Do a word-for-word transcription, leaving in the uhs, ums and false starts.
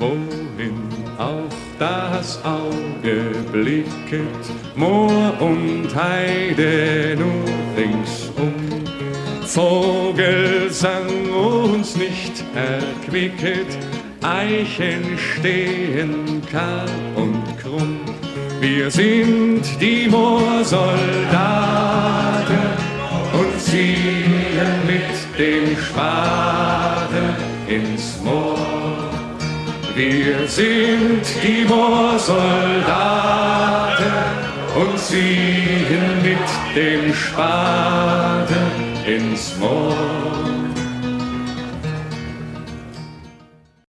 wohin auch das Auge blicket, Moor und Heide nur ringsum. Vogelsang uns nicht erquicket, Eichen stehen kahl und krumm. Wir sind die Moorsoldaten und ziehen mit dem Spaten ins Moor. Wir sind die Moorsoldaten und ziehen mit dem Spaten ins Moor.